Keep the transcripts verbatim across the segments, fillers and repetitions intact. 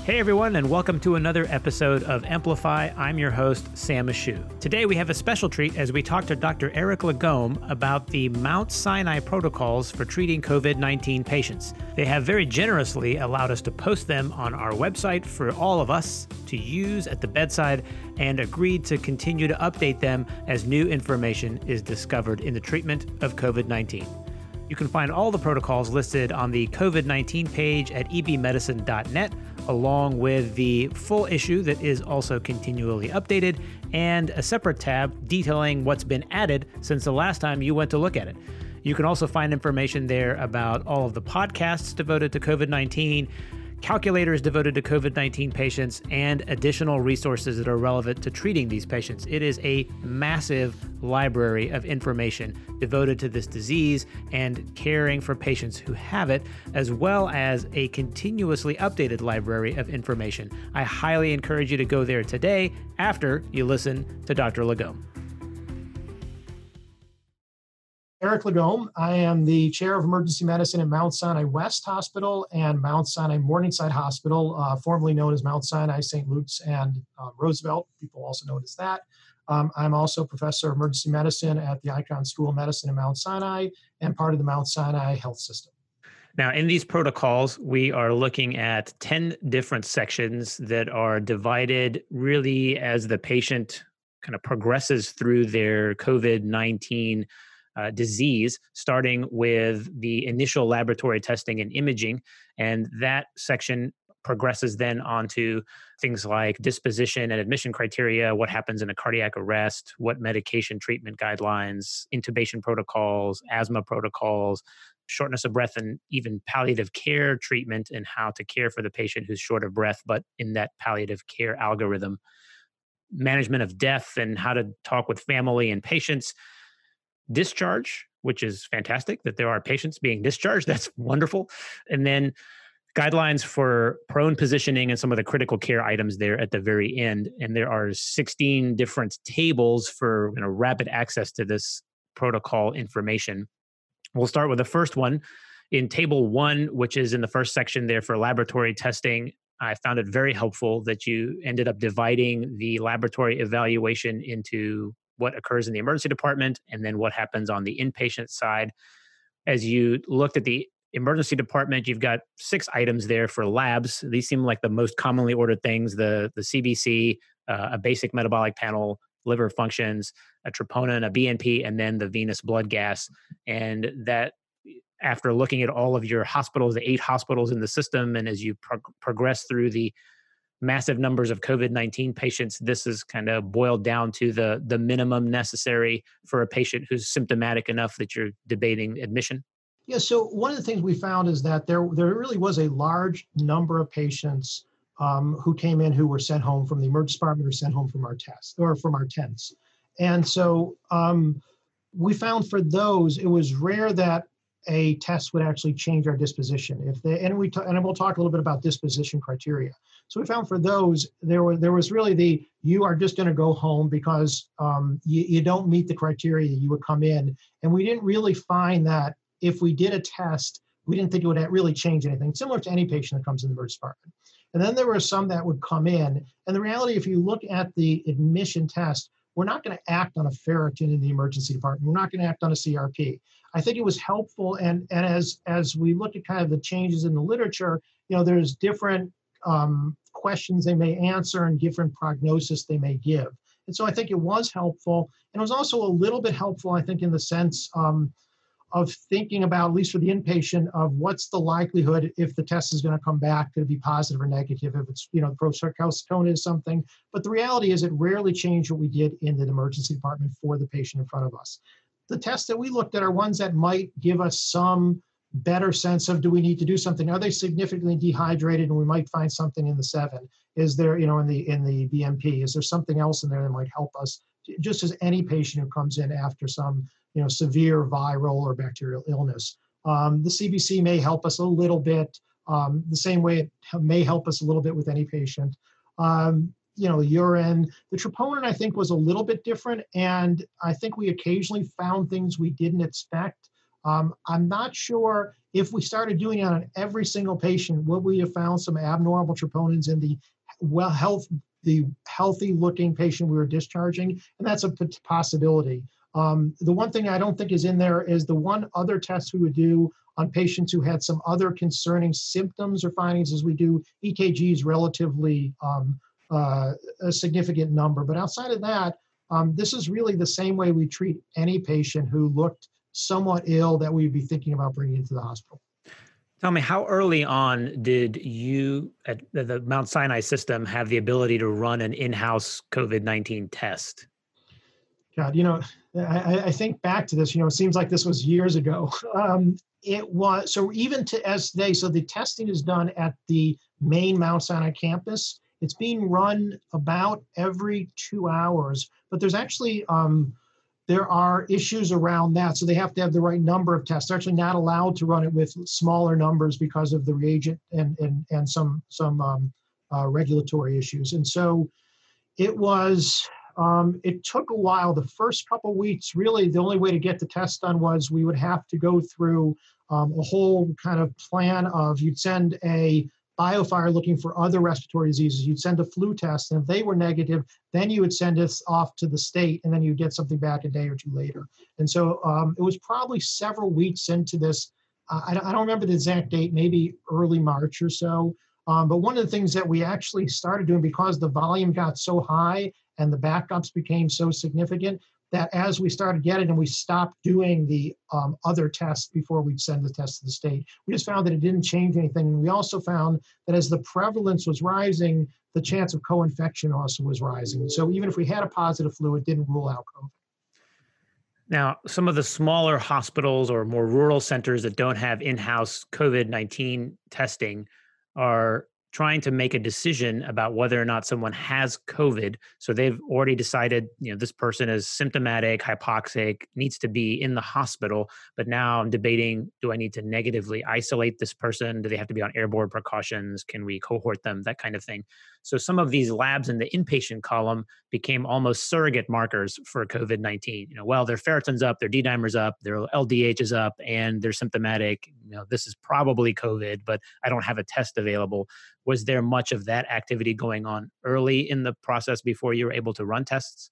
Hey everyone, and welcome to another episode of Amplify. I'm your host, Sam Ashu. Today we have a special treat as we talk to Doctor Eric Lagome about the Mount Sinai protocols for treating COVID nineteen patients. They have very generously allowed us to post them on our website for all of us to use at the bedside and agreed to continue to update them as new information is discovered in the treatment of COVID nineteen. You can find all the protocols listed on the COVID nineteen page at e b medicine dot net, along with the full issue that is also continually updated and a separate tab detailing what's been added since the last time you went to look at it. You can also find information there about all of the podcasts devoted to COVID nineteen, calculators devoted to COVID nineteen patients, and additional resources that are relevant to treating these patients. It is a massive library of information devoted to this disease and caring for patients who have it, as well as a continuously updated library of information. I highly encourage you to go there today after you listen to Doctor Lagome. Eric Lagome. I am the chair of emergency medicine at Mount Sinai West Hospital and Mount Sinai Morningside Hospital, uh, formerly known as Mount Sinai, Saint Luke's, and uh, Roosevelt. People also know it as that. Um, I'm also professor of emergency medicine at the Icahn School of Medicine in Mount Sinai and part of the Mount Sinai Health System. Now, in these protocols, we are looking at ten different sections that are divided really as the patient kind of progresses through their COVID nineteen Uh, disease, starting with the initial laboratory testing and imaging. And that section progresses then onto things like disposition and admission criteria, what happens in a cardiac arrest, what medication treatment guidelines, intubation protocols, asthma protocols, shortness of breath, and even palliative care treatment and how to care for the patient who's short of breath, but in that palliative care algorithm. Management of death and how to talk with family and patients. Discharge, which is fantastic that there are patients being discharged. That's wonderful. And then guidelines for prone positioning and some of the critical care items there at the very end. And there are sixteen different tables for you know, rapid access to this protocol information. We'll start with the first one. In table one, which is in the first section there for laboratory testing, I found it very helpful that you ended up dividing the laboratory evaluation into what occurs in the emergency department and then what happens on the inpatient side. As you looked at the emergency department, you've got six items there for labs. These seem like the most commonly ordered things: the, the C B C, uh, a basic metabolic panel, liver functions, a troponin, a B N P, and then the venous blood gas. And that, after looking at all of your hospitals, the eight hospitals in the system, and as you pro- progress through the massive numbers of COVID nineteen patients, this is kind of boiled down to the, the minimum necessary for a patient who's symptomatic enough that you're debating admission? Yeah, so one of the things we found is that there, there really was a large number of patients um, who came in who were sent home from the emergency department or sent home from our tests or from our tents. And so um, we found for those, it was rare that a test would actually change our disposition. If they, and we t- and we'll talk a little bit about disposition criteria. So we found for those, there was there was really the, you are just going to go home because um, you, you don't meet the criteria, you would come in. And we didn't really find that if we did a test, we didn't think it would really change anything, similar to any patient that comes in the emergency department. And then there were some that would come in. And the reality, if you look at the admission test, we're not going to act on a ferritin in the emergency department. We're not going to act on a C R P. I think it was helpful. And, and as, as we look at kind of the changes in the literature, you know, there's different um, questions they may answer and different prognosis they may give. And so I think it was helpful. And it was also a little bit helpful, I think, in the sense um, of thinking about, at least for the inpatient, of what's the likelihood if the test is going to come back, could it be positive or negative, if it's, you know, procalcitonin is something. But the reality is it rarely changed what we did in the emergency department for the patient in front of us. The tests that we looked at are ones that might give us some better sense of, do we need to do something? Are they significantly dehydrated and we might find something in the seven? Is there, you know, in the in the B M P, is there something else in there that might help us? Just as any patient who comes in after some, you know, severe viral or bacterial illness. Um, the C B C may help us a little bit, um, the same way it may help us a little bit with any patient. Um, you know, the urine, the troponin, I think, was a little bit different. And I think we occasionally found things we didn't expect. Um, I'm not sure if we started doing it on every single patient, would we have found some abnormal troponins in the well health, the healthy looking patient we were discharging? And that's a p- possibility. Um, the one thing I don't think is in there is the one other test we would do on patients who had some other concerning symptoms or findings, as we do E K Gs relatively um, uh, a significant number. But outside of that, um, this is really the same way we treat any patient who looked somewhat ill that we'd be thinking about bringing into the hospital. Tell me, how early on did you at the the Mount Sinai system have the ability to run an in-house COVID nineteen test? God, you know, I, I think back to this, you know, it seems like this was years ago. Um, it was, so even to as they, so the testing is done at the main Mount Sinai campus. It's being run about every two hours, but there's actually, um, there are issues around that. So they have to have the right number of tests. They're actually not allowed to run it with smaller numbers because of the reagent and, and, and some, some um, uh, regulatory issues. And so it was, um, it took a while. The first couple of weeks, really, the only way to get the test done was we would have to go through um, a whole kind of plan of you'd send a biofire looking for other respiratory diseases. You'd send a flu test, and if they were negative, then you would send us off to the state, and then you'd get something back a day or two later. And so um, it was probably several weeks into this. Uh, I, I don't remember the exact date, maybe early March or so. Um, but one of the things that we actually started doing, because the volume got so high and the backups became so significant, that as we started getting and we stopped doing the um, other tests before we'd send the test to the state, we just found that it didn't change anything. And we also found that as the prevalence was rising, the chance of co-infection also was rising. So even if we had a positive flu, it didn't rule out COVID. Now, some of the smaller hospitals or more rural centers that don't have in-house COVID nineteen testing are trying to make a decision about whether or not someone has COVID. So they've already decided, you know, this person is symptomatic, hypoxic, needs to be in the hospital. But now I'm debating, do I need to negatively isolate this person? Do they have to be on airborne precautions? Can we cohort them? That kind of thing. So some of these labs in the inpatient column became almost surrogate markers for COVID nineteen. You know, well, their ferritin's up, their D-dimer's up, their L D H is up, and they're symptomatic. You know, this is probably COVID, but I don't have a test available. Was there much of that activity going on early in the process before you were able to run tests?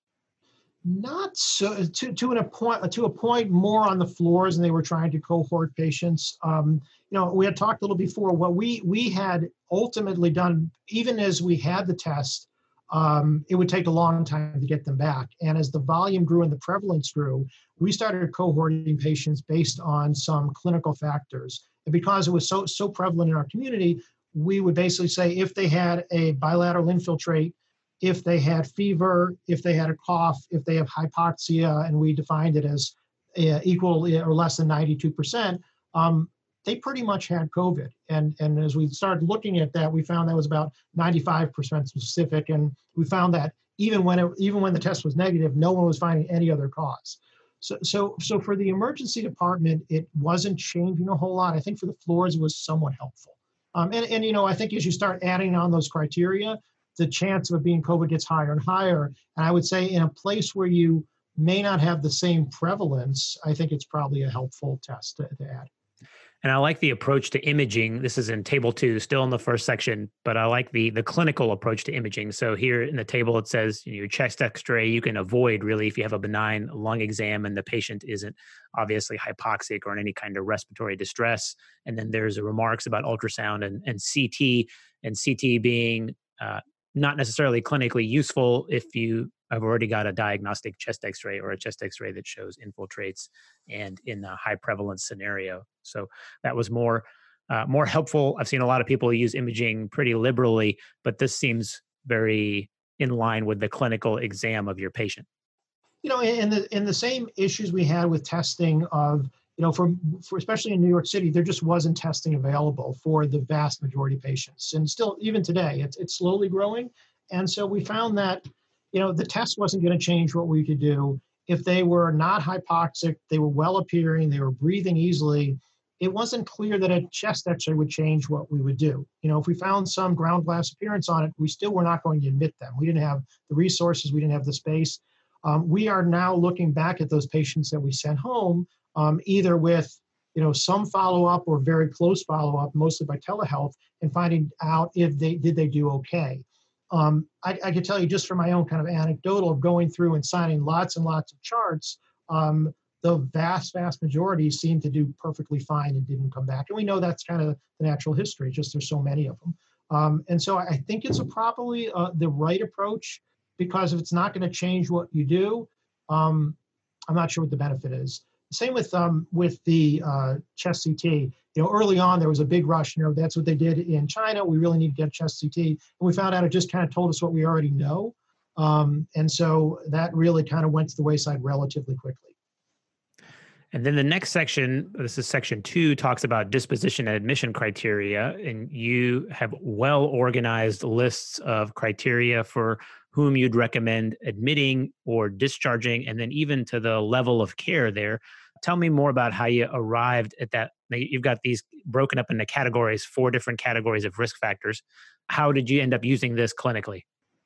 Not so to to an point to a point more on the floors, and they were trying to cohort patients. Um, you know, we had talked a little before. What we we had ultimately done, even as we had the test, um, it would take a long time to get them back. And as the volume grew and the prevalence grew, we started cohorting patients based on some clinical factors. And because it was so so prevalent in our community, we would basically say if they had a bilateral infiltrate, if they had fever, if they had a cough, if they have hypoxia, and we defined it as uh, equal or less than ninety-two percent, um, they pretty much had COVID. And, and as we started looking at that, we found that was about ninety-five percent specific. And we found that even when it, even when the test was negative, no one was finding any other cause. So, so, so for the emergency department, it wasn't changing a whole lot. I think for the floors, it was somewhat helpful. Um, and, and, you know, I think as you start adding on those criteria, the chance of it being COVID gets higher and higher. And I would say in a place where you may not have the same prevalence, I think it's probably a helpful test to, to add. And I like the approach to imaging. This is in table two, still in the first section, but I like the the clinical approach to imaging. So here in the table, it says, you know, your chest X-ray you can avoid really if you have a benign lung exam and the patient isn't obviously hypoxic or in any kind of respiratory distress. And then there's remarks about ultrasound and, and C T, and C T being uh, not necessarily clinically useful if you have already got a diagnostic chest X-ray or a chest X-ray that shows infiltrates and in a high prevalence scenario. So that was more uh, more helpful. I've seen a lot of people use imaging pretty liberally, but this seems very in line with the clinical exam of your patient. You know, in the in the same issues we had with testing of, you know, for, for especially in New York City, there just wasn't testing available for the vast majority of patients. And still, even today, it's it's slowly growing. And so we found that, you know, the test wasn't going to change what we could do. If they were not hypoxic, they were well appearing, they were breathing easily, it wasn't clear that a chest X-ray would change what we would do. You know, if we found some ground glass appearance on it, we still were not going to admit them. We didn't have the resources, we didn't have the space. Um, we are now looking back at those patients that we sent home, um, either with you know, some follow-up or very close follow-up, mostly by telehealth, and finding out if they did they do okay. Um, I, I can tell you just from my own kind of anecdotal of going through and signing lots and lots of charts, um, the vast, vast majority seemed to do perfectly fine and didn't come back. And we know that's kind of the natural history, just there's so many of them. Um, and so I think it's a probably uh, the right approach, because if it's not going to change what you do, um, I'm not sure what the benefit is. Same with um, with the uh, chest C T. You know, early on there was a big rush. You know, that's what they did in China. We really need to get chest C T, and we found out it just kind of told us what we already know, um, and so that really kind of went to the wayside relatively quickly. And then the next section, this is section two, talks about disposition and admission criteria. And you have well organized lists of criteria for whom you'd recommend admitting or discharging, and then even to the level of care there. Tell me more about how you arrived at that. You've got these broken up into categories, four different categories of risk factors. How did you end up using this clinically?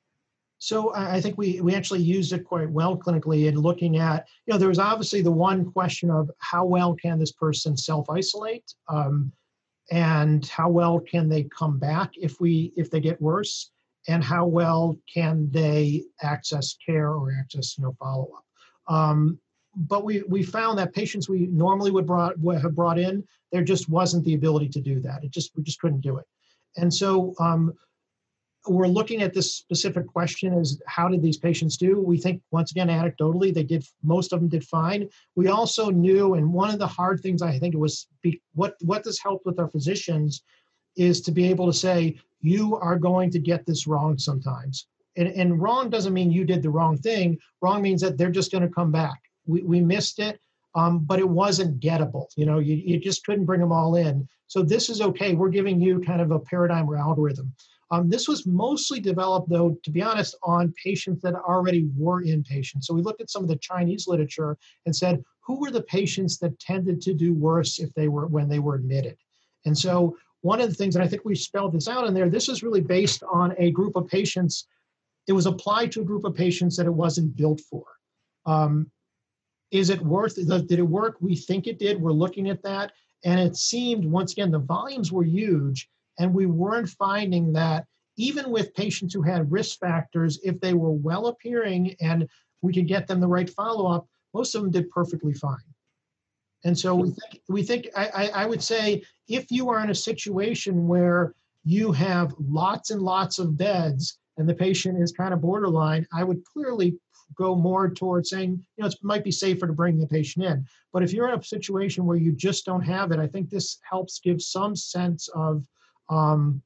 So I think we we actually used it quite well clinically in looking at, you know, there was obviously the one question of how well can this person self-isolate, um, and how well can they come back if we if they get worse, and how well can they access care or access, you know, follow-up. Um, but we we found that patients we normally would brought would have brought in, there just wasn't the ability to do that. It just we just couldn't do it, and so. Um, We're looking at this specific question is how did these patients do? We think, once again, anecdotally, they did, most of them did fine. We also knew, and one of the hard things I think it was, be, what, what this helped with our physicians is to be able to say, you are going to get this wrong sometimes. And, and wrong doesn't mean you did the wrong thing. Wrong means that they're just going to come back. We, we missed it, um, but it wasn't gettable. You know, you, you just couldn't bring them all in. So this is okay. We're giving you kind of a paradigm or algorithm. Um, this was mostly developed, though, to be honest, on patients that already were inpatients. So we looked at some of the Chinese literature and said, who were the patients that tended to do worse if they were when they were admitted? And so one of the things, and I think we spelled this out in there, this is really based on a group of patients. It was applied to a group of patients that it wasn't built for. Um, is it worth, did it work? We think it did. We're looking at that. And it seemed, once again, the volumes were huge. And we weren't finding that even with patients who had risk factors, if they were well appearing and we could get them the right follow-up, most of them did perfectly fine. And so we think, we think I, I, I would say, if you are in a situation where you have lots and lots of beds and the patient is kind of borderline, I would clearly go more towards saying, you know, it might be safer to bring the patient in. But if you're in a situation where you just don't have it, I think this helps give some sense of Um,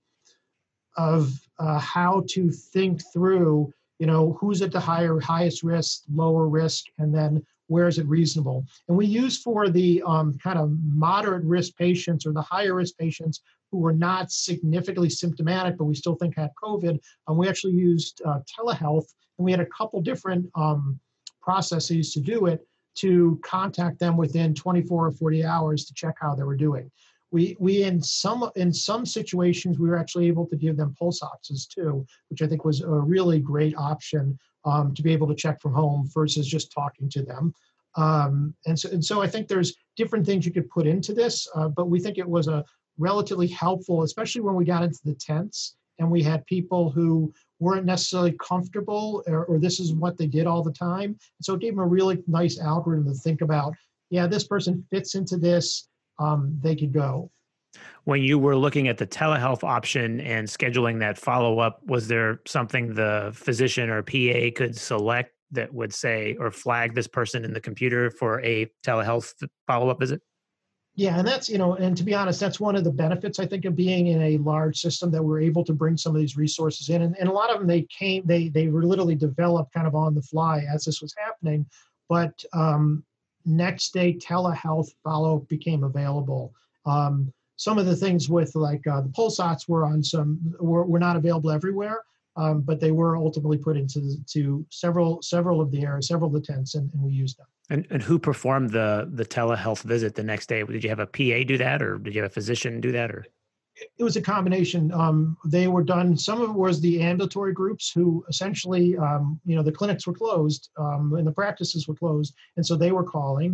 of uh, how to think through, you know, who's at the higher, highest risk, lower risk, and then where is it reasonable. And we use for the um, kind of moderate risk patients or the higher risk patients who were not significantly symptomatic, but we still think had COVID, and we actually used uh, telehealth, and we had a couple different um, processes to do it, to contact them within twenty-four or forty hours to check how they were doing. We, we in some in some situations, we were actually able to give them pulse oxes too, which I think was a really great option um, to be able to check from home versus just talking to them. Um, and, so, and so I think there's different things you could put into this, uh, but we think it was a relatively helpful, especially when we got into the tents and we had people who weren't necessarily comfortable or, or this is what they did all the time. So it gave them a really nice algorithm to think about, yeah, this person fits into this. Um, they could go. When you were looking at the telehealth option and scheduling that follow-up, was there something the physician or P A could select that would say or flag this person in the computer for a telehealth follow-up visit? Yeah, and that's, you know, and to be honest, that's one of the benefits, I think, of being in a large system, that we're able to bring some of these resources in. And, and a lot of them, they came, they they were literally developed kind of on the fly as this was happening. But um, next day telehealth follow became available. Um, some of the things with like uh, the PulseOx were on some were, were not available everywhere, um, but they were ultimately put into to several several of the areas, several of the tents, and, and we used them. And and who performed the the telehealth visit the next day? Did you have a P A do that, or did you have a physician do that, or? It was a combination. Um, they were done. Some of it was the ambulatory groups who essentially, um, you know, the clinics were closed um, and the practices were closed, and so they were calling.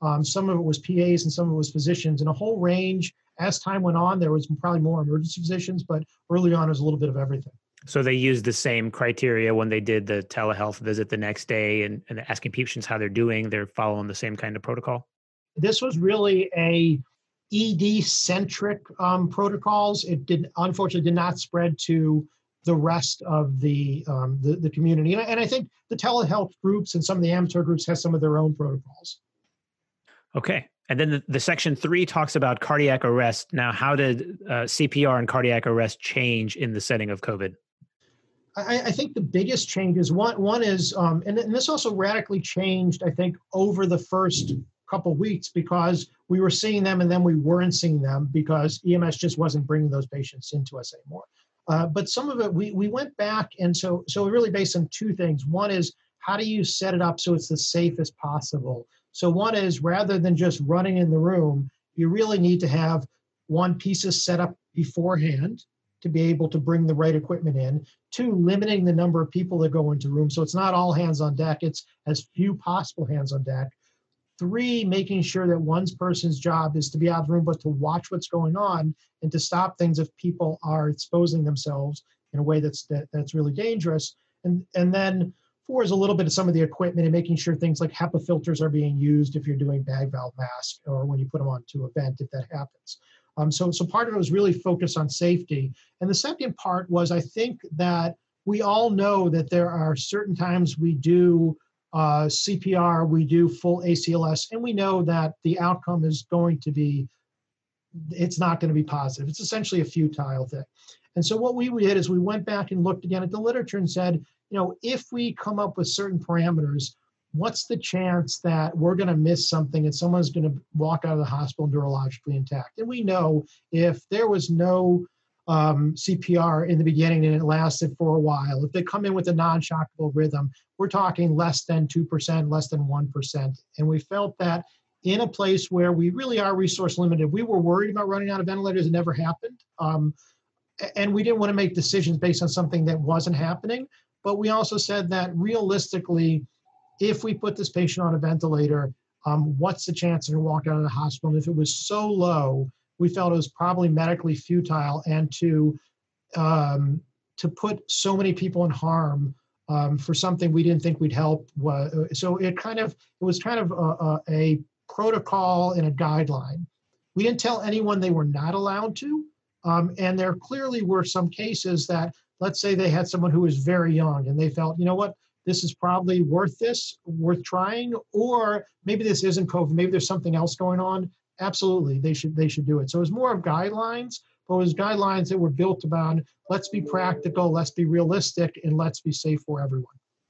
Um, some of it was P As and some of it was physicians, and a whole range. As time went on, there was probably more emergency physicians, but early on, it was a little bit of everything. So they used the same criteria when they did the telehealth visit the next day and, and asking patients how they're doing. They're following the same kind of protocol? This was really a E D-centric um, protocols. It did, unfortunately, did not spread to the rest of the um, the, the community. And I, and I think the telehealth groups and some of the amateur groups have some of their own protocols. Okay. And then the, the section three talks about cardiac arrest. Now, how did uh, C P R and cardiac arrest change in the setting of COVID? I, I think the biggest changes, one, one is, um, and, and this also radically changed, I think, over the first couple of weeks, because we were seeing them and then we weren't seeing them because E M S just wasn't bringing those patients into us anymore. Uh, but some of it, we we went back, and so so really based on two things. One is, how do you set it up so it's the safest possible? So one is, rather than just running in the room, you really need to have one, pieces set up beforehand to be able to bring the right equipment in. Two, limiting the number of people that go into rooms. So it's not all hands on deck, it's as few possible hands on deck. Three, making sure that one person's job is to be out of the room, but to watch what's going on and to stop things if people are exposing themselves in a way that's that, that's really dangerous. And, and then four is a little bit of some of the equipment and making sure things like HEPA filters are being used if you're doing bag valve mask or when you put them onto a vent, if that happens. Um, so, so part of it was really focused on safety. And the second part was, I think that we all know that there are certain times we do uh, C P R, we do full A C L S, and we know that the outcome is going to be, it's not going to be positive. It's essentially a futile thing. And so what we did is we went back and looked again at the literature and said, you know, if we come up with certain parameters, what's the chance that we're going to miss something and someone's going to walk out of the hospital neurologically intact? And we know if there was no um, C P R in the beginning and it lasted for a while, if they come in with a non-shockable rhythm, we're talking less than two percent, less than one percent. And we felt that in a place where we really are resource limited, we were worried about running out of ventilators. It never happened. Um, and we didn't want to make decisions based on something that wasn't happening. But we also said that realistically, if we put this patient on a ventilator, um, what's the chance they're going to walk out of the hospital? And if it was so low, we felt it was probably medically futile, and to um, to put so many people in harm um, for something we didn't think we'd help. Was, so it kind of it was kind of a, a, a protocol and a guideline. We didn't tell anyone they were not allowed to, um, and there clearly were some cases that, let's say they had someone who was very young and they felt, you know what, this is probably worth this, worth trying, or maybe this isn't COVID, maybe there's something else going on. Absolutely, they should they should do it. So it was more of guidelines, but it was guidelines that were built about, let's be practical, let's be realistic, and let's be safe for everyone.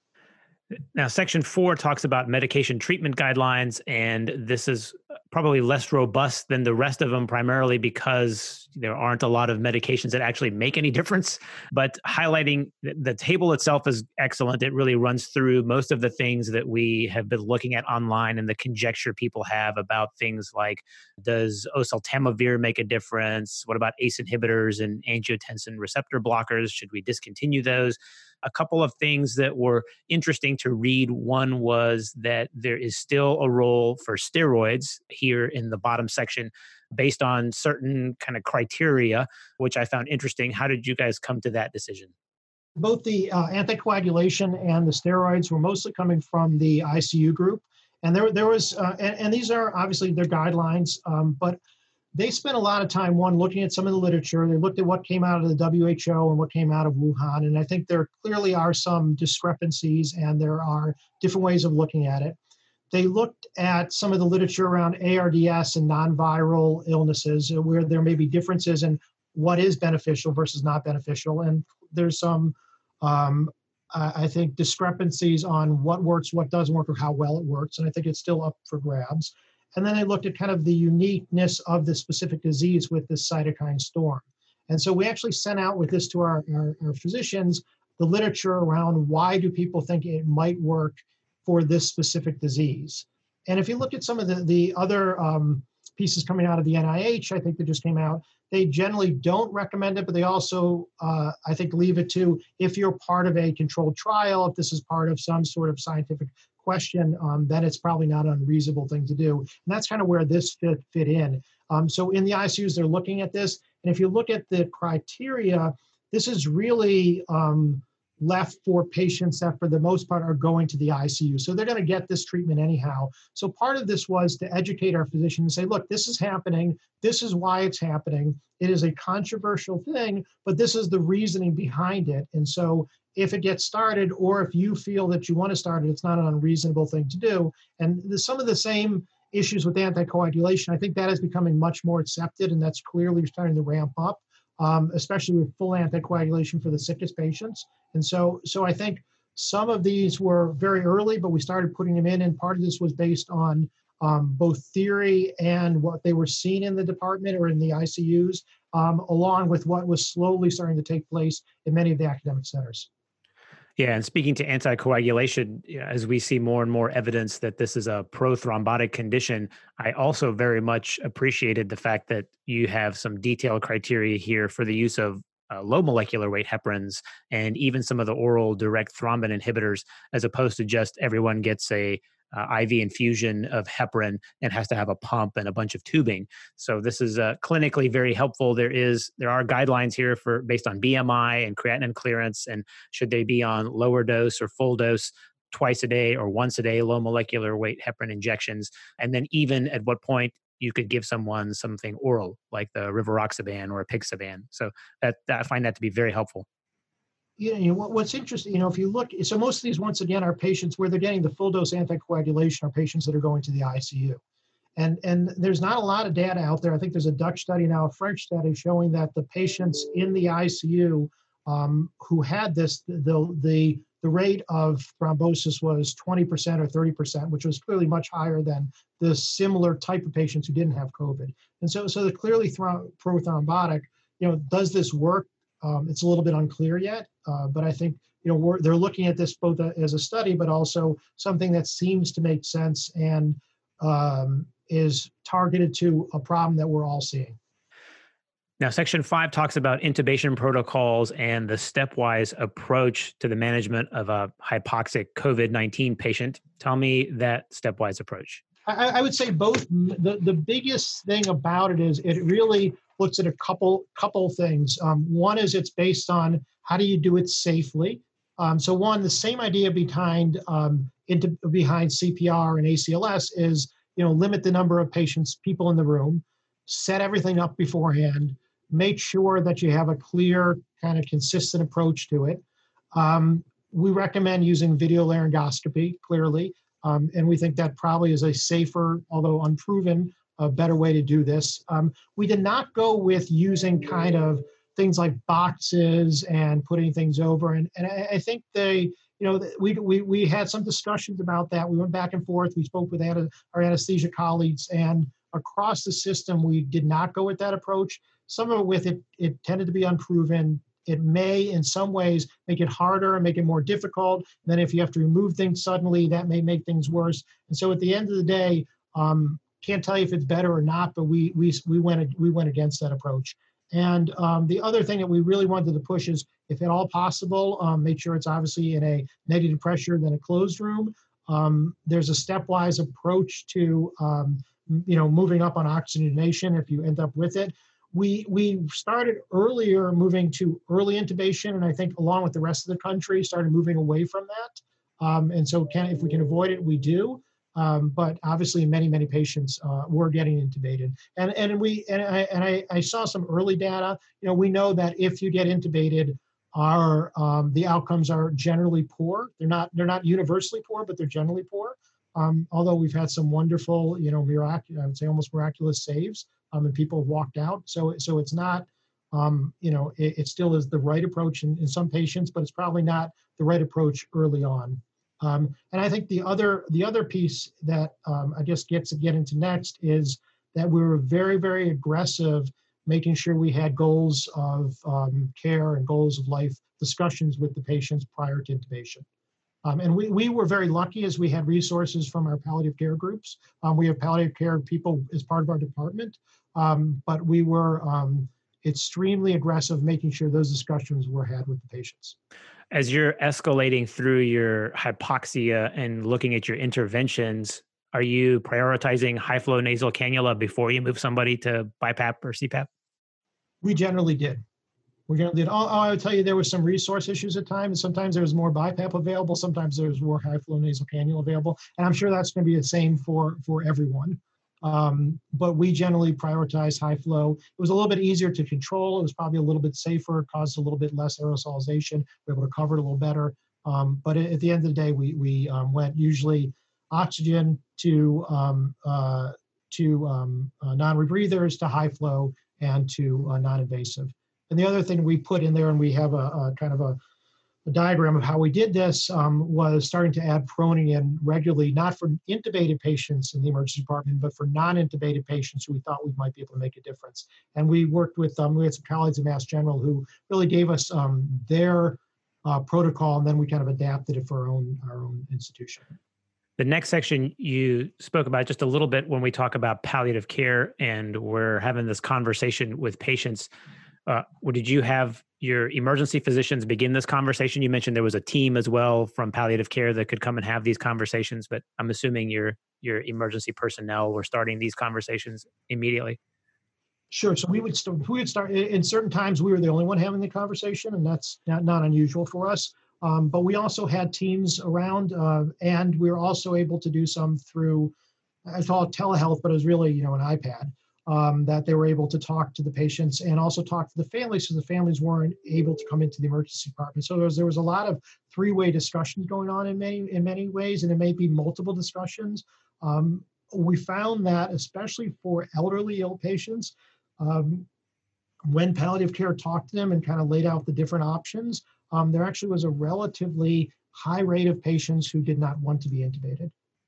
Now, section four talks about medication treatment guidelines, and this is probably less robust than the rest of them, primarily because there aren't a lot of medications that actually make any difference. But highlighting the table itself is excellent. It really runs through most of the things that we have been looking at online and the conjecture people have about things like, does oseltamivir make a difference? What about A C E inhibitors and angiotensin receptor blockers? Should we discontinue those? A couple of things that were interesting to read. One was that there is still a role for steroids here in the bottom section based on certain kind of criteria, which I found interesting. How did you guys come to that decision? Both the uh, anticoagulation and the steroids were mostly coming from the I C U group. And there, there was, uh, and, and these are obviously their guidelines, um, but they spent a lot of time, one, looking at some of the literature. They looked at what came out of the W H O and what came out of Wuhan. And I think there clearly are some discrepancies and there are different ways of looking at it. They looked at some of the literature around A R D S and non-viral illnesses where there may be differences in what is beneficial versus not beneficial. And there's some, um, I think, discrepancies on what works, what doesn't work, or how well it works. And I think it's still up for grabs. And then I looked at kind of the uniqueness of the specific disease with this cytokine storm. And so we actually sent out with this to our, our, our physicians, the literature around why do people think it might work for this specific disease. And if you look at some of the, the other um, pieces coming out of the N I H, I think that just came out, they generally don't recommend it, but they also, uh, I think, leave it to if you're part of a controlled trial, if this is part of some sort of scientific question, um, then it's probably not an unreasonable thing to do. And that's kind of where this fit, fit in. Um, so in the I C Us, they're looking at this. And if you look at the criteria, this is really um, left for patients that for the most part are going to the I C U. So they're going to get this treatment anyhow. So part of this was to educate our physicians and say, look, this is happening. This is why it's happening. It is a controversial thing, but this is the reasoning behind it. And so if it gets started, or if you feel that you want to start it, it's not an unreasonable thing to do. And there's some of the same issues with anticoagulation. I think that is becoming much more accepted, and that's clearly starting to ramp up, um, especially with full anticoagulation for the sickest patients. And so, so I think some of these were very early, but we started putting them in, and part of this was based on um, both theory and what they were seeing in the department or in the I C Us, um, along with what was slowly starting to take place in many of the academic centers. Yeah, and speaking to anticoagulation, yeah, as we see more and more evidence that this is a prothrombotic condition, I also very much appreciated the fact that you have some detailed criteria here for the use of uh, low molecular weight heparins and even some of the oral direct thrombin inhibitors, as opposed to just everyone gets a uh, I V infusion of heparin and has to have a pump and a bunch of tubing. So this is uh, clinically very helpful. There is there are guidelines here for based on B M I and creatinine clearance, and should they be on lower dose or full dose twice a day or once a day low molecular weight heparin injections, and then even at what point you could give someone something oral like the rivaroxaban or apixaban. So that, that I find that to be very helpful. You know, what, what's interesting, you know, if you look, so most of these, once again, are patients where they're getting the full dose anticoagulation are patients that are going to the I C U. And, and there's not a lot of data out there. I think there's a Dutch study now, a French study showing that the patients in the I C U um, who had this, the, the, the rate of thrombosis was twenty percent or thirty percent, which was clearly much higher than the similar type of patients who didn't have COVID. And so, so they're clearly thro- prothrombotic. You know, does this work? Um, it's a little bit unclear yet, uh, but I think you know we're, they're looking at this both a, as a study, but also something that seems to make sense and um, is targeted to a problem that we're all seeing. Now, Section five talks about intubation protocols and the stepwise approach to the management of a hypoxic COVID nineteen patient. Tell me that stepwise approach. I, I would say both. The, the biggest thing about it is it really looks at a couple couple things. Um, one is it's based on how do you do it safely. Um, so one, the same idea behind um, into, behind C P R and A C L S is you know limit the number of patients, people in the room, set everything up beforehand, make sure that you have a clear kind of consistent approach to it. Um, we recommend using video laryngoscopy clearly. Um, and we think that probably is a safer, although unproven, a better way to do this. Um, we did not go with using kind of things like boxes and putting things over. And, and I, I think they, you know, we, we, we had some discussions about that. We went back and forth. We spoke with our anesthesia colleagues, and across the system, we did not go with that approach. Some of it with it, it tended to be unproven. It may, in some ways, make it harder and make it more difficult. And then if you have to remove things suddenly, that may make things worse. And so at the end of the day, um, can't tell you if it's better or not, but we we we went we went against that approach. And um, the other thing that we really wanted to push is, if at all possible, um, make sure it's obviously in a negative pressure than a closed room. Um, there's a stepwise approach to um, you know moving up on oxygenation if you end up with it. We we started earlier moving to early intubation, and I think along with the rest of the country started moving away from that. Um, and so can, if we can avoid it, we do. Um, but obviously many, many patients uh, were getting intubated. And and we and I and I, I saw some early data. You know, we know that if you get intubated, our um, the outcomes are generally poor. They're not they're not universally poor, but they're generally poor. Um, although we've had some wonderful, you know, miraculous, I would say almost miraculous saves. Um, and people have walked out. So, so it's not, um, you know, it, it still is the right approach in, in some patients, but it's probably not the right approach early on. Um, and I think the other, the other piece that um, I guess gets to get into next is that we were very, very aggressive, making sure we had goals of um, care and goals of life discussions with the patients prior to intubation. Um, and we, we were very lucky as we had resources from our palliative care groups. Um, we have palliative care people as part of our department, um, but we were um, extremely aggressive making sure those discussions were had with the patients. As you're escalating through your hypoxia and looking at your interventions, are you prioritizing high flow nasal cannula before you move somebody to BiPAP or C PAP? We generally did. We generally did. Oh, oh, I would tell you there were some resource issues at times. Sometimes there was more BiPAP available. Sometimes there was more high flow nasal cannula available. And I'm sure that's going to be the same for, for everyone. Um, but we generally prioritize high flow. It was a little bit easier to control. It was probably a little bit safer, caused a little bit less aerosolization. We were able to cover it a little better. Um, but at the end of the day, we, we um, went usually oxygen to, um, uh, to um, uh, non-rebreathers, to high flow, and to uh, non-invasive. And the other thing we put in there, and we have a, a kind of a, a diagram of how we did this, um, was starting to add proning in regularly, not for intubated patients in the emergency department, but for non-intubated patients who we thought we might be able to make a difference. And we worked with, um, we had some colleagues at Mass General who really gave us um, their uh, protocol, and then we kind of adapted it for our own, our own institution. The next section you spoke about just a little bit when we talk about palliative care, and we're having this conversation with patients. Uh, did you have your emergency physicians begin this conversation? You mentioned there was a team as well from palliative care that could come and have these conversations, but I'm assuming your your emergency personnel were starting these conversations immediately. Sure. So we would start, we would start in certain times we were the only one having the conversation, and that's not, not unusual for us. Um, but we also had teams around, uh, and we were also able to do some through, I call it telehealth, but it was really, you know, an iPad, um, that they were able to talk to the patients and also talk to the families, because the families weren't able to come into the emergency department. So there was, there was a lot of three-way discussions going on in many, in many ways, and it may be multiple discussions. Um, we found that, especially for elderly ill patients, um, when palliative care talked to them and kind of laid out the different options, um, there actually was a relatively high rate of patients who did not want to be intubated.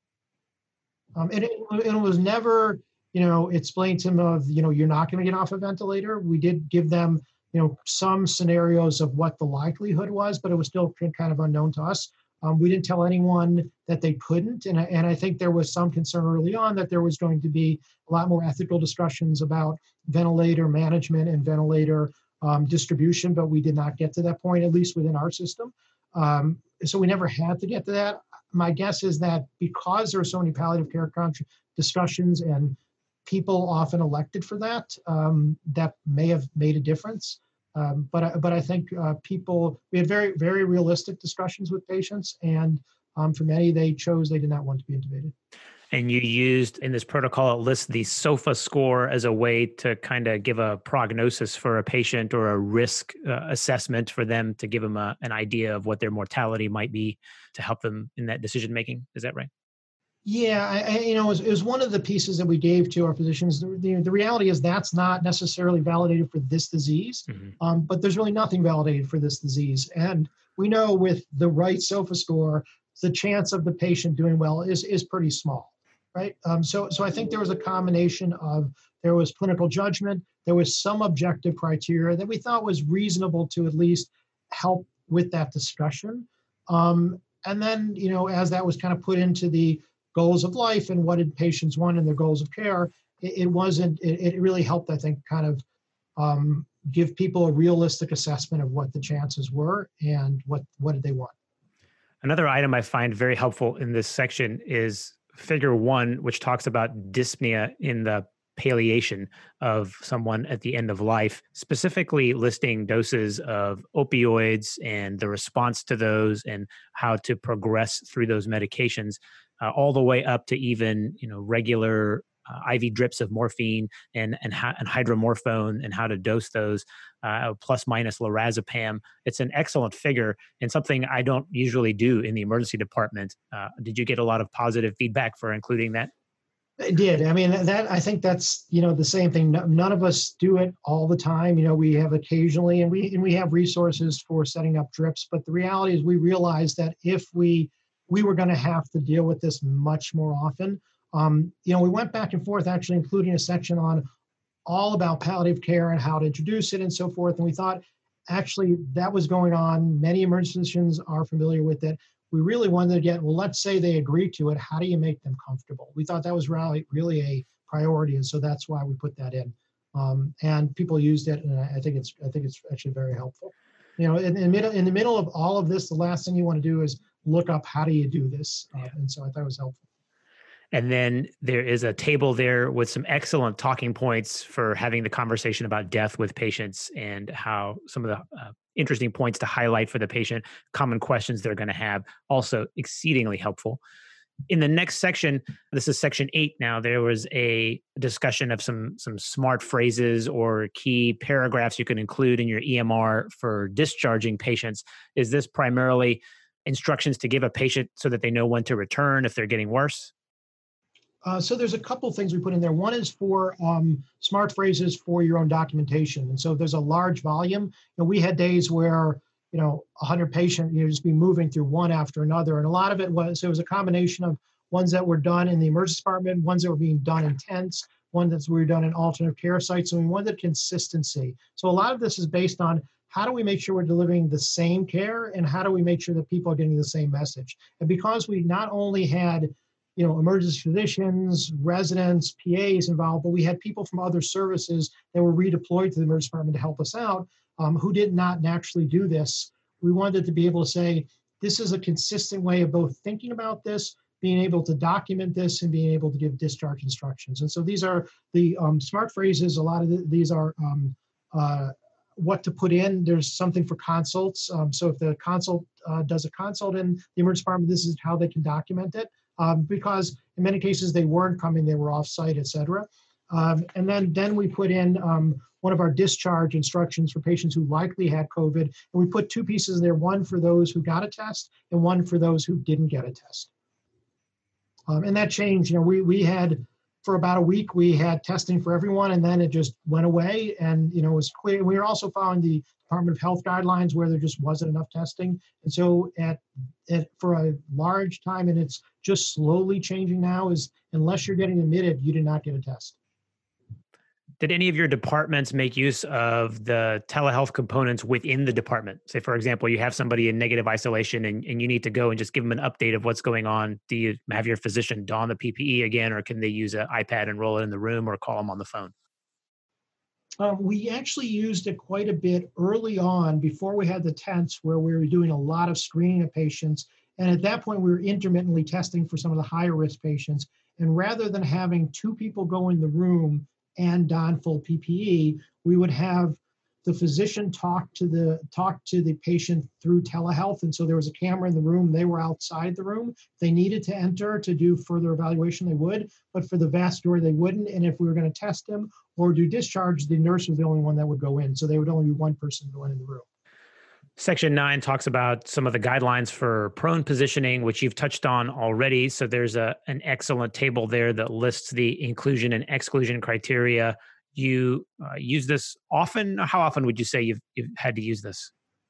Um, and, it, and it was never, you know, explained to them of, you know, you're not going to get off a ventilator. We did give them, you know, some scenarios of what the likelihood was, but it was still kind of unknown to us. Um, we didn't tell anyone that they couldn't. And I, and I think there was some concern early on that there was going to be a lot more ethical discussions about ventilator management and ventilator um, distribution, but we did not get to that point, at least within our system. Um, so we never had to get to that. My guess is that because there are so many palliative care discussions and people often elected for that, um, that may have made a difference. Um, but, I, but I think uh, people, we had very, very realistic discussions with patients, and um, for many, they chose they did not want to be intubated. And you used in this protocol, it lists the SOFA score as a way to kind of give a prognosis for a patient or a risk uh, assessment for them to give them a, an idea of what their mortality might be to help them in that decision making. Is that right? Yeah, I, I, you know, it was, it was one of the pieces that we gave to our physicians. The, the, the reality is that's not necessarily validated for this disease, mm-hmm. um, but there's really nothing validated for this disease. And we know with the right SOFA score, the chance of the patient doing well is is pretty small, right? Um, so, so I think there was a combination of, there was clinical judgment, there was some objective criteria that we thought was reasonable to at least help with that discussion. Um, and then, you know, as that was kind of put into the goals of life and what did patients want in their goals of care, it, it wasn't, it, it really helped, I think, kind of um, give people a realistic assessment of what the chances were and what, what did they want. Another item I find very helpful in this section is figure one, which talks about dyspnea in the palliation of someone at the end of life, specifically listing doses of opioids and the response to those and how to progress through those medications. Uh, all the way up to even, you know, regular uh, I V drips of morphine and and, ha- and hydromorphone and how to dose those, uh, plus minus lorazepam. It's an excellent figure and something I don't usually do in the emergency department. Uh, did you get a lot of positive feedback for including that? It did. I mean, that I think that's, you know, the same thing. None of us do it all the time. You know, we have occasionally, and we and we have resources for setting up drips. But the reality is, we realize that if we we were going to have to deal with this much more often. Um, you know, we went back and forth, actually including a section on all about palliative care and how to introduce it and so forth. And we thought, actually, that was going on. Many emergency physicians are familiar with it. We really wanted to get, well, let's say they agree to it. How do you make them comfortable? We thought that was really, really a priority. And so that's why we put that in. Um, and people used it. And I think it's, I think it's actually very helpful. You know, in, in, middle, in the middle of all of this, the last thing you want to do is look up how do you do this. Uh, and so I thought it was helpful. And then there is a table there with some excellent talking points for having the conversation about death with patients and how some of the uh, interesting points to highlight for the patient, common questions they're going to have, also exceedingly helpful. In the next section, this is section eight now, there was a discussion of some, some smart phrases or key paragraphs you can include in your E M R for discharging patients. Is this primarily instructions to give a patient so that they know when to return if they're getting worse? Uh, so there's a couple things we put in there. One is for um, smart phrases for your own documentation. And so there's a large volume. You know, we had days where, you know, one hundred patients, you know, just be moving through one after another. And a lot of it was, it was a combination of ones that were done in the emergency department, ones that were being done in tents, ones that were done in alternative care sites. So we wanted consistency. So a lot of this is based on how do we make sure we're delivering the same care and how do we make sure that people are getting the same message? And because we not only had you know, emergency physicians, residents, P As involved, but we had people from other services that were redeployed to the emergency department to help us out, um, who did not naturally do this. We wanted to be able to say, this is a consistent way of both thinking about this, being able to document this, and being able to give discharge instructions. And so these are the um, smart phrases. A lot of the, these are um, uh, what to put in. There's something for consults. Um, so if the consult uh, does a consult in the emergency department, this is how they can document it. Um, because in many cases they weren't coming, they were off-site, et cetera. Um, and then, then we put in um, one of our discharge instructions for patients who likely had COVID. And we put two pieces there, one for those who got a test and one for those who didn't get a test. Um, and that changed. You know, we, we had, for about a week, we had testing for everyone, and then it just went away. And, you know, it was clear. We were also following the Department of Health guidelines where there just wasn't enough testing. And so at, at for a large time, and it's just slowly changing now, is unless you're getting admitted, you did not get a test. Did any of your departments make use of the telehealth components within the department? Say, for example, you have somebody in negative isolation and, and you need to go and just give them an update of what's going on. Do you have your physician don the P P E again, or can they use an iPad and roll it in the room or call them on the phone? Um, we actually used it quite a bit early on before we had the tents, where we were doing a lot of screening of patients. And at that point, we were intermittently testing for some of the higher risk patients. And rather than having two people go in the room and don full P P E, we would have the physician talk to the talk to the patient through telehealth. And so there was a camera in the room. They were outside the room. If they needed to enter to do further evaluation, they would, but for the vast majority, they wouldn't. And if we were going to test them or do discharge, the nurse was the only one that would go in. So they would only be one person going in the room. Section nine talks about some of the guidelines for prone positioning, which you've touched on already. So there's a, an excellent table there that lists the inclusion and exclusion criteria. You uh, use this often? How often would you say you've, you've had to use this?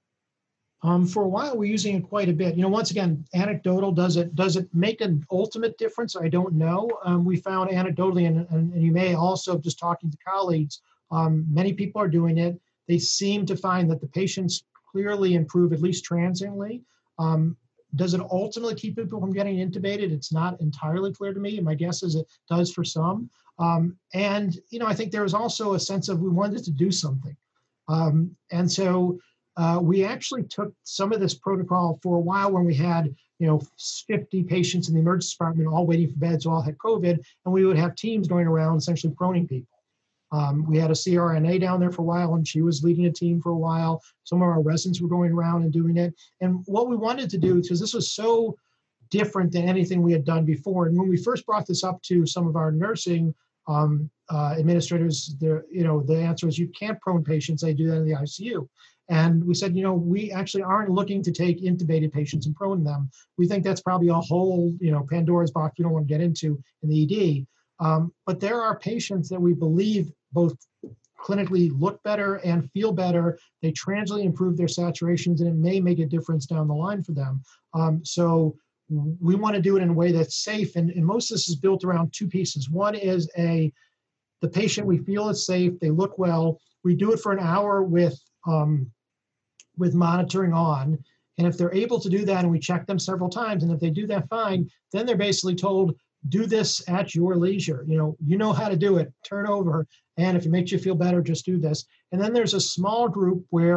Um, for a while, we're using it quite a bit. You know, once again, anecdotal, does it does it make an ultimate difference? I don't know. Um, we found anecdotally, and, and, and you may also, just talking to colleagues, um, many people are doing it. They seem to find that the patients clearly improve, at least transiently. Um, does it ultimately keep people from getting intubated? It's not entirely clear to me. My guess is it does for some. Um, and, you know, I think there was also a sense of we wanted to do something. Um, and so uh, we actually took some of this protocol for a while when we had, you know, fifty patients in the emergency department all waiting for beds, all had COVID, and we would have teams going around essentially proning people. Um, we had a C R N A down there for a while, and she was leading a team for a while. Some of our residents were going around and doing it. And what we wanted to do, because this was so different than anything we had done before, and when we first brought this up to some of our nursing um, uh, administrators, the, you know, the answer was, you can't prone patients, they do that in the I C U. And we said, you know, we actually aren't looking to take intubated patients and prone them. We think that's probably a whole, you know, Pandora's box you don't want to get into in the E D. Um, but there are patients that we believe both clinically look better and feel better. They transiently improve their saturations, and it may make a difference down the line for them. Um, so we want to do it in a way that's safe. And, and most of this is built around two pieces. One is a the patient, we feel is safe, they look well. We do it for an hour with, um, with monitoring on. And if they're able to do that, and we check them several times, and if they do that fine, then they're basically told, do this at your leisure. You know, you know how to do it, turn over. And if it makes you feel better, just do this. And then there's a small group where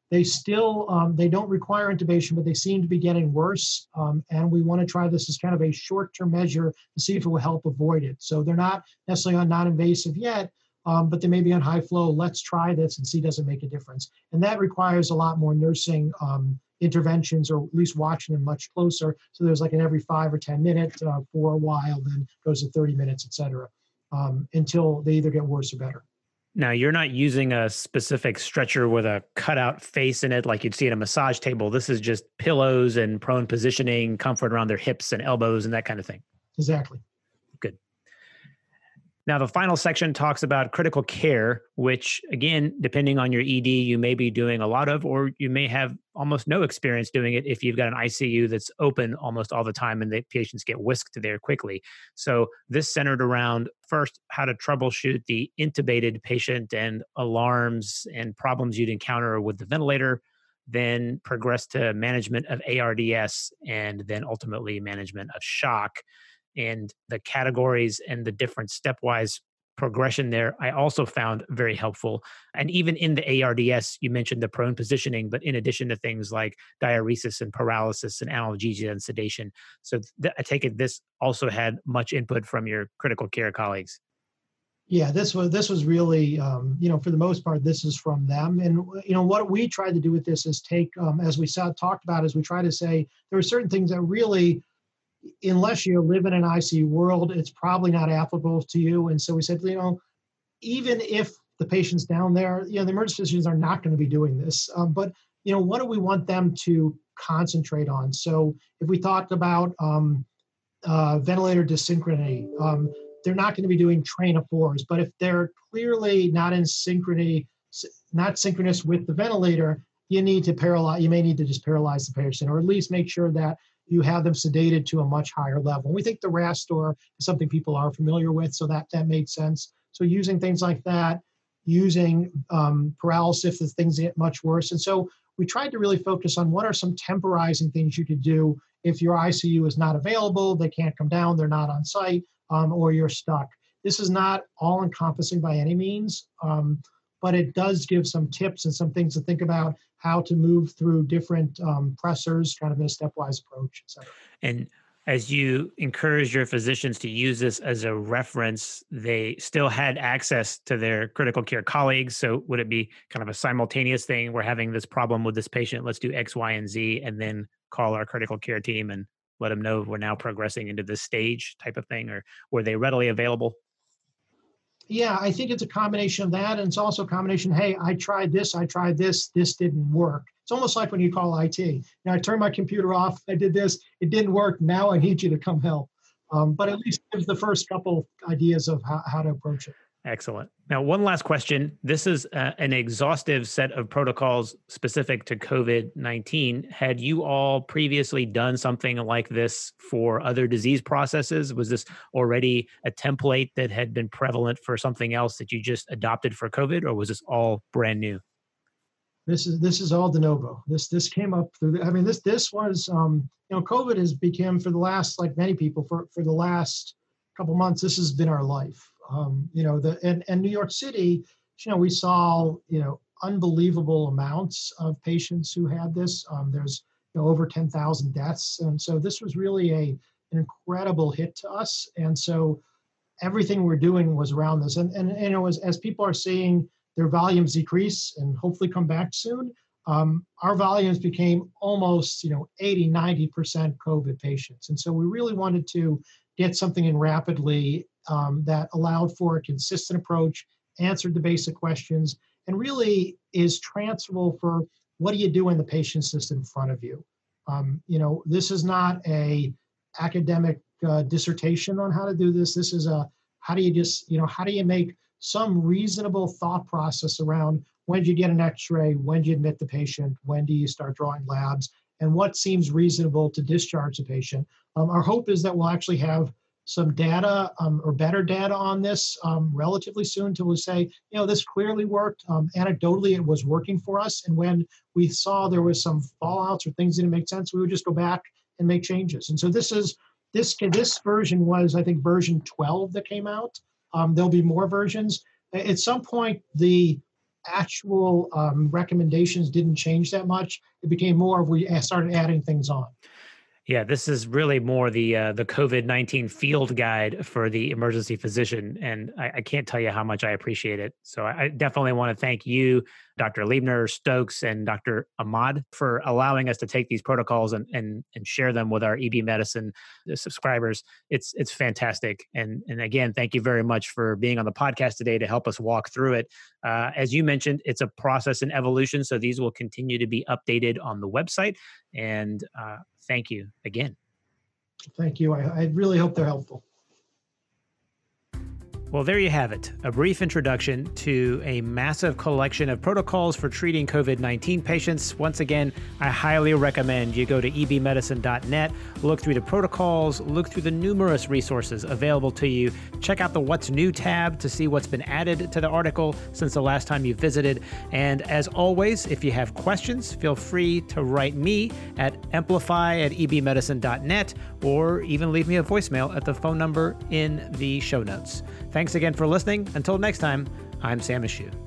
They still, um, they don't require intubation, but they seem to be getting worse. Um, and we want to try this as kind of a short-term measure to see if it will help avoid it. So they're not necessarily on non-invasive yet, um, but they may be on high flow. Let's try this and see does it make a difference. And that requires a lot more nursing um, interventions, or at least watching them much closer. So there's like an every five or ten minutes uh, for a while, then goes to thirty minutes, et cetera, um, until they either get worse or better. Now, you're not using a specific stretcher with a cutout face in it like you'd see at a massage table. This is just pillows and prone positioning, comfort around their hips and elbows and that kind of thing. Exactly. Good. Now, the final section talks about critical care, which, again, depending on your E D, you may be doing a lot of, or you may have almost no experience doing it if you've got an I C U that's open almost all the time and the patients get whisked there quickly. So this centered around, first, how to troubleshoot the intubated patient and alarms and problems you'd encounter with the ventilator, then progress to management of A R D S, and then ultimately management of shock. And the categories and the different stepwise progression there, I also found very helpful. And even in the A R D S, you mentioned the prone positioning, but in addition to things like diuresis and paralysis and analgesia and sedation. So th- I take it this also had much input from your critical care colleagues. Yeah, this was this was really, um, you know, for the most part, this is from them. And you know, what we tried to do with this is take, um, as we saw, talked about, is we try to say there are certain things that really, unless you live in an I C U world, it's probably not applicable to you. And so we said, you know, even if the patient's down there, you know, the emergency physicians are not going to be doing this. Um, but, you know, what do we want them to concentrate on? So if we talked about um, uh, ventilator dysynchrony, um, they're not going to be doing train of fours. But if they're clearly not in synchrony, not synchronous with the ventilator, you need to paralyze, you may need to just paralyze the patient, or at least make sure that you have them sedated to a much higher level. We think the RASTOR is something people are familiar with, so that, that made sense. So using things like that, using um, paralysis if things get much worse. And so we tried to really focus on what are some temporizing things you could do if your I C U is not available, they can't come down, they're not on site, um, or you're stuck. This is not all encompassing by any means, um, but it does give some tips and some things to think about how to move through different um, pressors, kind of in a stepwise approach, et cetera. And as you encourage your physicians to use this as a reference, they still had access to their critical care colleagues. So would it be kind of a simultaneous thing? We're having this problem with this patient. Let's do X, Y, and Z, and then call our critical care team and let them know we're now progressing into this stage type of thing? Or were they readily available? Yeah, I think it's a combination of that. And it's also a combination, hey, I tried this, I tried this, this didn't work. It's almost like when you call I T. Now, I turned my computer off, I did this, it didn't work, now I need you to come help. Um, but at least gives the first couple ideas of how, how to approach it. Excellent. Now, one last question. This is uh, an exhaustive set of protocols specific to COVID nineteen. Had you all previously done something like this for other disease processes? Was this already a template that had been prevalent for something else that you just adopted for COVID, or was this all brand new? This is this is all de novo. This this came up through. The, I mean, this this was um, you know, COVID has become, for the last, like many people, for for the last couple months, this has been our life. Um, you know, the and, and New York City, you know, we saw, you know, unbelievable amounts of patients who had this. Um, there's, you know, over ten thousand deaths, and so this was really a an incredible hit to us. And so everything we're doing was around this. And and, and you know, as as people are seeing their volumes decrease and hopefully come back soon, um, our volumes became almost, you know, eighty, ninety percent COVID patients. And so we really wanted to get something in rapidly um, that allowed for a consistent approach, answered the basic questions, and really is transferable for what do you do when the patient's just in front of you. Um, you know, this is not a academic uh, dissertation on how to do this. This is a, how do you just, you know, how do you make some reasonable thought process around when do you get an x-ray, when do you admit the patient, when do you start drawing labs, and what seems reasonable to discharge the patient. Um, our hope is that we'll actually have some data um, or better data on this um, relatively soon till we say, you know, this clearly worked. Um, anecdotally, it was working for us. And when we saw there was some fallouts or things that didn't make sense, we would just go back and make changes. And so this is, this, this version was, I think, version twelve that came out. Um, there'll be more versions. At some point, the actual um, recommendations didn't change that much. It became more of we started adding things on. Yeah, this is really more the uh, the COVID nineteen field guide for the emergency physician, and I, I can't tell you how much I appreciate it. So I, I definitely want to thank you, Doctor Liebner, Stokes, and Doctor Ahmad for allowing us to take these protocols and and and share them with our E B Medicine subscribers. It's it's fantastic, and and again, thank you very much for being on the podcast today to help us walk through it. Uh, as you mentioned, it's a process and evolution, so these will continue to be updated on the website. And uh, thank you again. Thank you. I, I really hope they're helpful. Well, there you have it, a brief introduction to a massive collection of protocols for treating COVID nineteen patients. Once again, I highly recommend you go to e b medicine dot net, look through the protocols, look through the numerous resources available to you, check out the What's New tab to see what's been added to the article since the last time you visited. And as always, if you have questions, feel free to write me at amplify at e b medicine dot net or even leave me a voicemail at the phone number in the show notes. Thanks again for listening. Until next time, I'm Sam Eshoo.